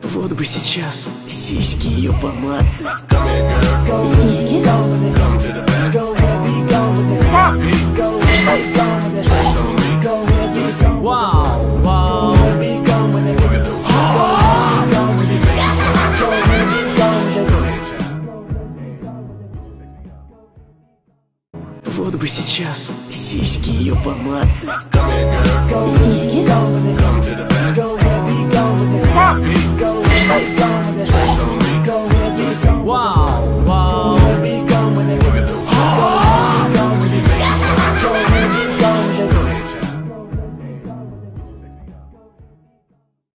Вот бы сейчас сиськи ее помацать. Сиськи? Вау, вау. Вот бы сейчас сиськи ее помацать. Сиськи?